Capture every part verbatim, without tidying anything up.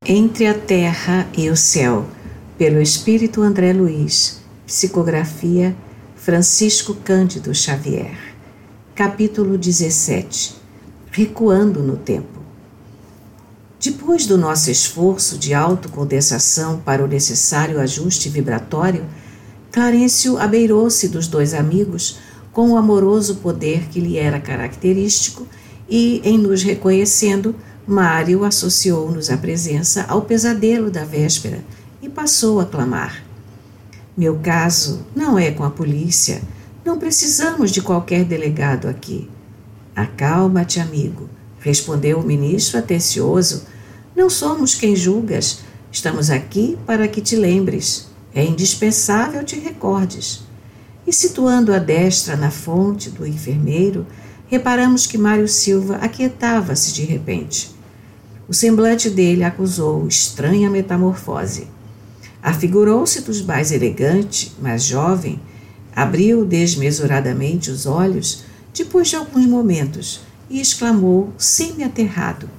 Entre a Terra e o Céu, pelo Espírito André Luiz, psicografia Francisco Cândido Xavier. Capítulo dezessete. Recuando no tempo. Depois do nosso esforço de autocondensação para o necessário ajuste vibratório, Clarencio abeirou-se dos dois amigos com o amoroso poder que lhe era característico e, em nos reconhecendo, Mário associou-nos à presença ao pesadelo da véspera e passou a clamar: "Meu caso não é com a polícia. Não precisamos de qualquer delegado aqui." "Acalma-te, amigo", respondeu o ministro atencioso. "Não somos quem julgas. Estamos aqui para que te lembres. É indispensável te recordes." E situando a destra na fonte do enfermeiro, reparamos que Mário Silva aquietava-se de repente. O semblante dele acusou estranha metamorfose. Afigurou-se dos mais elegante, mas jovem, abriu desmesuradamente os olhos depois de alguns momentos e exclamou, semi-aterrado: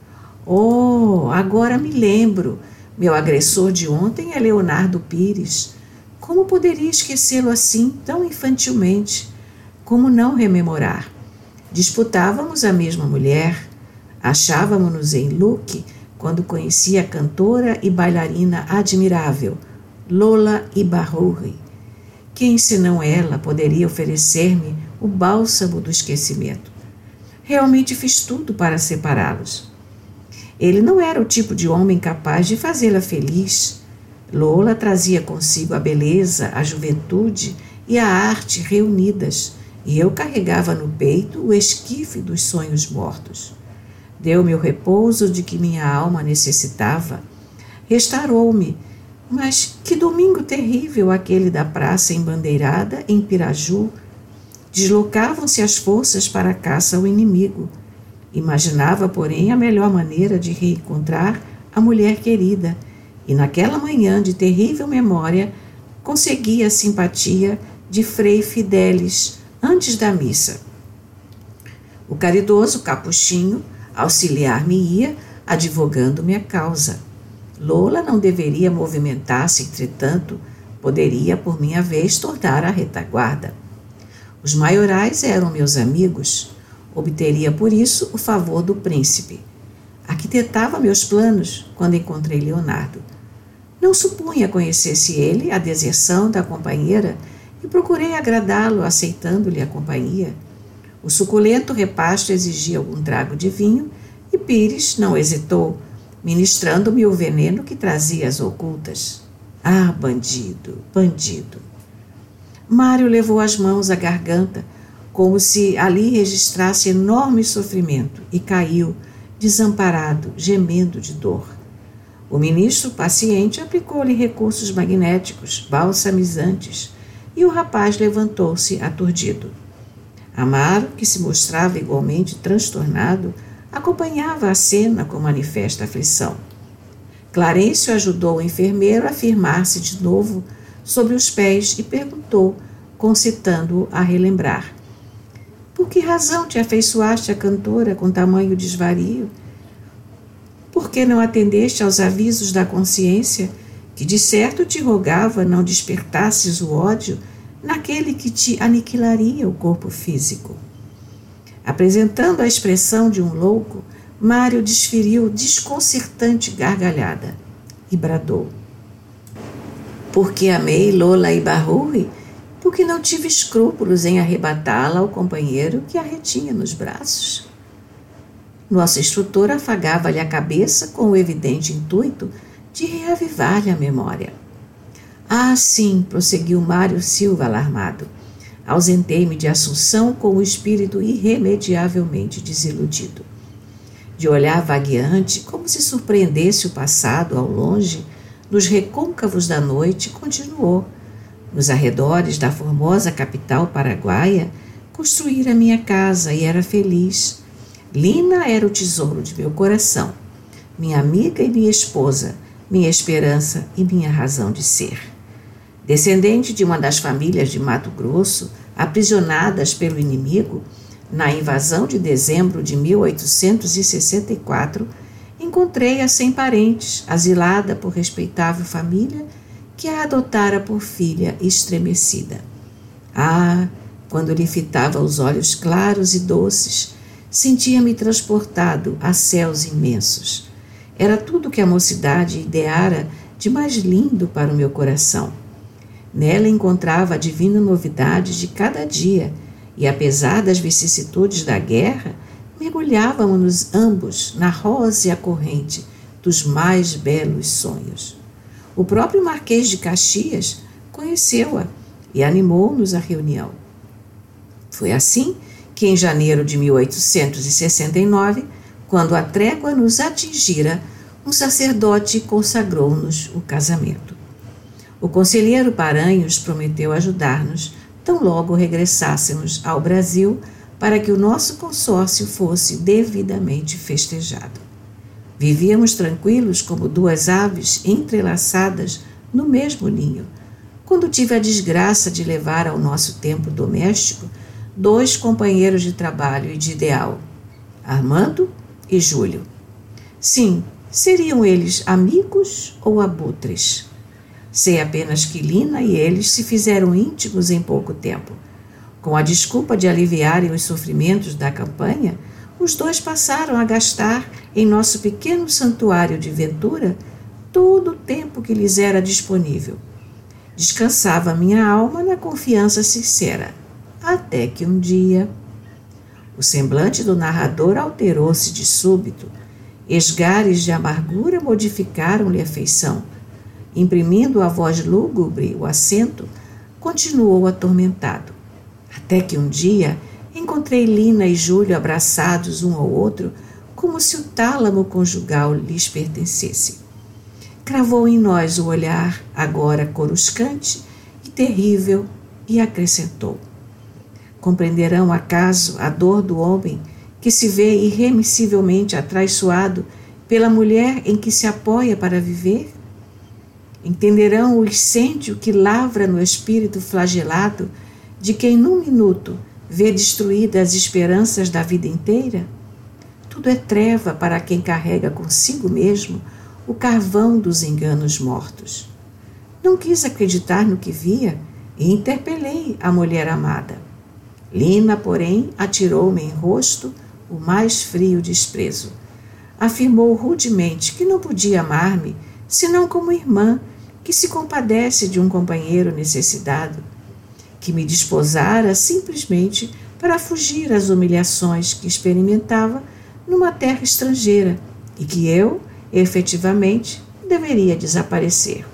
"Oh, agora me lembro. Meu agressor de ontem é Leonardo Pires. Como poderia esquecê-lo assim, tão infantilmente? Como não rememorar? Disputávamos a mesma mulher. Achávamos-nos em look quando conheci a cantora e bailarina admirável, Lola Ibarruri. Quem, senão ela, poderia oferecer-me o bálsamo do esquecimento? Realmente fiz tudo para separá-los. Ele não era o tipo de homem capaz de fazê-la feliz. Lola trazia consigo a beleza, a juventude e a arte reunidas, e eu carregava no peito o esquife dos sonhos mortos. Deu-me o repouso de que minha alma necessitava. Restaurou-me. Mas que domingo terrível aquele da praça embandeirada em Piraju. Deslocavam-se as forças para a caça ao inimigo. Imaginava, porém, a melhor maneira de reencontrar a mulher querida, e naquela manhã de terrível memória consegui a simpatia de Frei Fidelis antes da missa. O caridoso capuchinho auxiliar-me-ia, advogando-me a causa. Lola não deveria movimentar-se, entretanto, poderia, por minha vez, tornar a retaguarda. Os maiorais eram meus amigos, obteria por isso o favor do príncipe. Arquitetava meus planos quando encontrei Leonardo. Não supunha conhecesse ele a deserção da companheira e procurei agradá-lo, aceitando-lhe a companhia. O suculento repasto exigia algum trago de vinho e Pires não hesitou, ministrando-me o veneno que trazia as ocultas. Ah, bandido, bandido! Mário levou as mãos à garganta, como se ali registrasse enorme sofrimento, e caiu, desamparado, gemendo de dor. O ministro, paciente, aplicou-lhe recursos magnéticos, balsamizantes, e o rapaz levantou-se aturdido. Amaro, que se mostrava igualmente transtornado, acompanhava a cena com manifesta aflição. Clarencio ajudou o enfermeiro a firmar-se de novo sobre os pés e perguntou, concitando-o a relembrar: "Por que razão te afeiçoaste à cantora com tamanho desvario? Por que não atendeste aos avisos da consciência, que de certo te rogava não despertasses o ódio naquele que te aniquilaria o corpo físico?" Apresentando a expressão de um louco, Mário desferiu desconcertante gargalhada e bradou: "Porque amei Lola Ibarruri, porque não tive escrúpulos em arrebatá-la ao companheiro que a retinha nos braços." Nosso instrutor afagava-lhe a cabeça com o evidente intuito de reavivar-lhe a memória. "Ah, sim", prosseguiu Mário Silva alarmado. "Ausentei-me de Assunção com o espírito irremediavelmente desiludido." De olhar vagueante, como se surpreendesse o passado ao longe, nos recôncavos da noite, continuou: "Nos arredores da formosa capital paraguaia, construíra minha casa e era feliz. Lina era o tesouro de meu coração, minha amiga e minha esposa, minha esperança e minha razão de ser. Descendente de uma das famílias de Mato Grosso, aprisionadas pelo inimigo, na invasão de dezembro de mil oitocentos e sessenta e quatro, encontrei-a sem parentes, asilada por respeitável família, que a adotara por filha estremecida. Ah, quando lhe fitava os olhos claros e doces, sentia-me transportado a céus imensos. Era tudo que a mocidade ideara de mais lindo para o meu coração. Nela encontrava a divina novidade de cada dia, e apesar das vicissitudes da guerra, mergulhávamos ambos na rósea corrente dos mais belos sonhos. O próprio Marquês de Caxias conheceu-a e animou-nos à reunião. Foi assim que, em janeiro de mil oitocentos e sessenta e nove, quando a trégua nos atingira, um sacerdote consagrou-nos o casamento. O conselheiro Paranhos prometeu ajudar-nos tão logo regressássemos ao Brasil para que o nosso consórcio fosse devidamente festejado. Vivíamos tranquilos como duas aves entrelaçadas no mesmo ninho, quando tive a desgraça de levar ao nosso templo doméstico dois companheiros de trabalho e de ideal, Armando e Júlio. Sim, seriam eles amigos ou abutres? Sei apenas que Lina e eles se fizeram íntimos em pouco tempo. Com a desculpa de aliviarem os sofrimentos da campanha, os dois passaram a gastar em nosso pequeno santuário de Ventura todo o tempo que lhes era disponível. Descansava minha alma na confiança sincera, até que um dia... O semblante do narrador alterou-se de súbito. Esgares de amargura modificaram-lhe a feição. Imprimindo a voz lúgubre o acento, continuou atormentado. Até que um dia encontrei Lina e Júlio abraçados um ao outro, como se o tálamo conjugal lhes pertencesse. Cravou em nós o olhar, agora coruscante e terrível, e acrescentou: compreenderão acaso a dor do homem que se vê irremissivelmente atraiçoado pela mulher em que se apoia para viver? Entenderão o incêndio que lavra no espírito flagelado de quem num minuto vê destruídas as esperanças da vida inteira? Tudo é treva para quem carrega consigo mesmo o carvão dos enganos mortos. Não quis acreditar no que via e interpelei a mulher amada. Lina, porém, atirou-me em rosto o mais frio desprezo. Afirmou rudemente que não podia amar-me senão como irmã que se compadece de um companheiro necessitado, que me desposara simplesmente para fugir às humilhações que experimentava numa terra estrangeira e que eu, efetivamente, deveria desaparecer.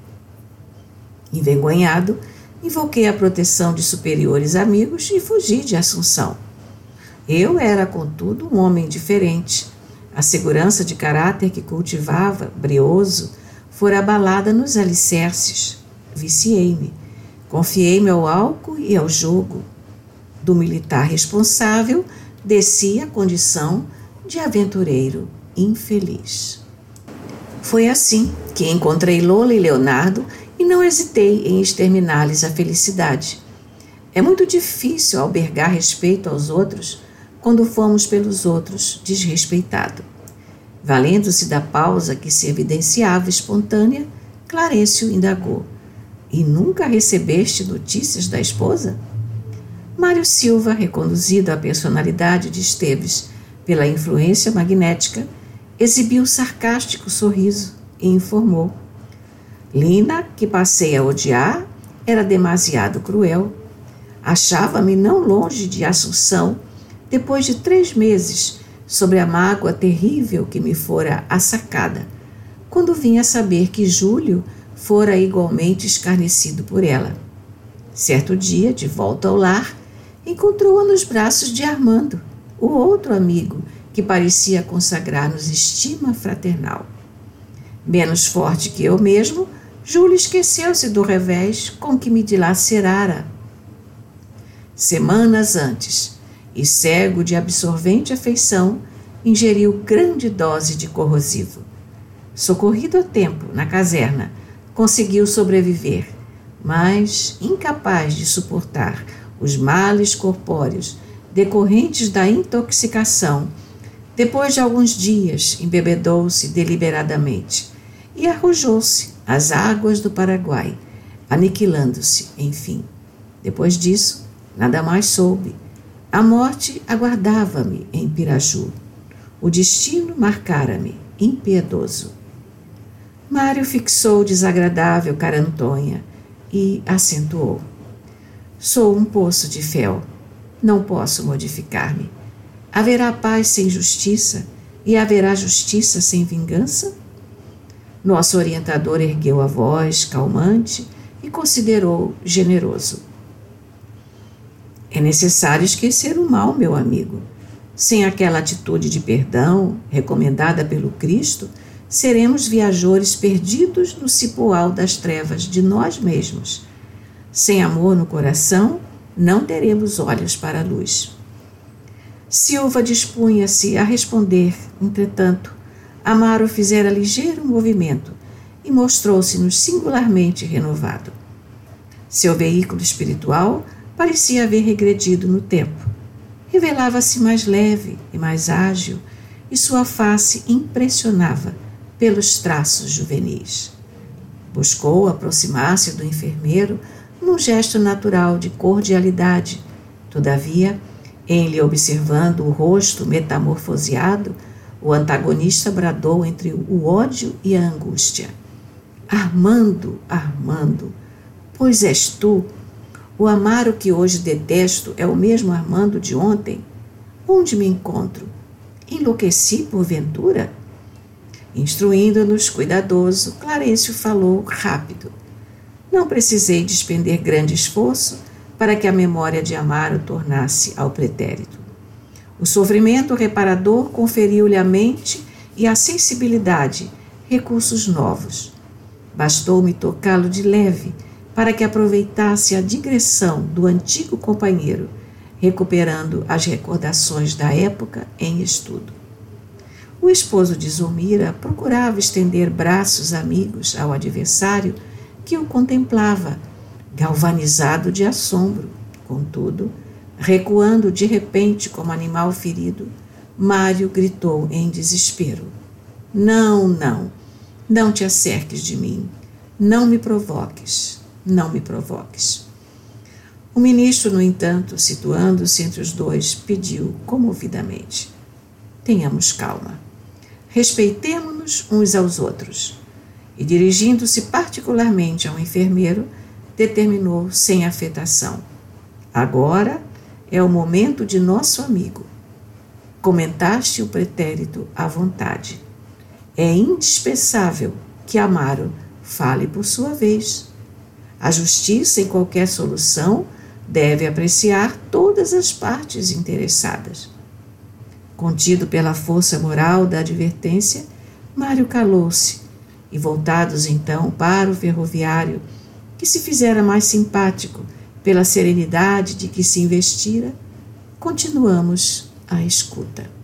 Envergonhado, invoquei a proteção de superiores amigos e fugi de Assunção. Eu era, contudo, um homem diferente. A segurança de caráter que cultivava, brioso, fora abalada nos alicerces. Viciei-me. Confiei-me ao álcool e ao jogo. Do militar responsável, desci à condição de aventureiro infeliz. Foi assim que encontrei Lola e Leonardo e não hesitei em exterminar-lhes a felicidade. É muito difícil albergar respeito aos outros quando fomos pelos outros desrespeitado. Valendo-se da pausa que se evidenciava espontânea, Clarencio indagou: e nunca recebeste notícias da esposa? Mário Silva, reconduzido à personalidade de Esteves pela influência magnética, exibiu sarcástico sorriso e informou: Lina, que passei a odiar, era demasiado cruel. Achava-me não longe de Assunção, depois de três meses, sobre a mágoa terrível que me fora assacada, quando vim a saber que Júlio fora igualmente escarnecido por ela. Certo dia, de volta ao lar, encontrou-a nos braços de Armando, o outro amigo que parecia consagrar-nos estima fraternal. Menos forte que eu mesmo, Júlio esqueceu-se do revés com que me dilacerara semanas antes, e cego de absorvente afeição, ingeriu grande dose de corrosivo. Socorrido a tempo na caserna, conseguiu sobreviver, mas, incapaz de suportar os males corpóreos decorrentes da intoxicação, Depois de alguns dias, embebedou-se deliberadamente e arrojou-se às águas do Paraguai, aniquilando-se, enfim. Depois disso, nada mais soube. A morte aguardava-me em Piraju. O destino marcara-me, impiedoso. Mário fixou desagradável carantonha e acentuou. Sou um poço de fel. Não posso modificar-me. Haverá paz sem justiça e haverá justiça sem vingança? Nosso orientador ergueu a voz calmante e considerou generoso. É necessário esquecer o mal, meu amigo. Sem aquela atitude de perdão, recomendada pelo Cristo, seremos viajores perdidos no cipoal das trevas de nós mesmos. Sem amor no coração, não teremos olhos para a luz. Silva dispunha-se a responder, entretanto, Amaro fizera ligeiro movimento e mostrou-se-nos singularmente renovado. Seu veículo espiritual parecia haver regredido no tempo. Revelava-se mais leve e mais ágil, e sua face impressionava pelos traços juvenis. Buscou aproximar-se do enfermeiro num gesto natural de cordialidade. Todavia, em lhe observando o rosto metamorfoseado, o antagonista bradou entre o ódio e a angústia. Armando, Armando, pois és tu. O Amaro que hoje detesto é o mesmo Armando de ontem? Onde me encontro? Enlouqueci porventura? Instruindo-nos cuidadoso, Clarencio falou rápido. Não precisei despender grande esforço para que a memória de Amaro tornasse ao pretérito. O sofrimento reparador conferiu-lhe à mente e à sensibilidade recursos novos. Bastou-me tocá-lo de leve para que aproveitasse a digressão do antigo companheiro, recuperando as recordações da época em estudo. O esposo de Zulmira procurava estender braços amigos ao adversário que o contemplava, galvanizado de assombro. Contudo, recuando de repente como animal ferido, Mário gritou em desespero. Não, não, não te acerques de mim, não me provoques, não me provoques. O ministro, no entanto, situando-se entre os dois, pediu comovidamente. Tenhamos calma, respeitemo-nos uns aos outros. E, dirigindo-se particularmente ao enfermeiro, determinou sem afetação. Agora é o momento de nosso amigo. Comentaste o pretérito à vontade. É indispensável que Amaro fale por sua vez. A justiça, em qualquer solução, deve apreciar todas as partes interessadas. Contido pela força moral da advertência, Mário calou-se, e voltados então para o ferroviário, que se fizera mais simpático pela serenidade de que se investira, continuamos a escuta.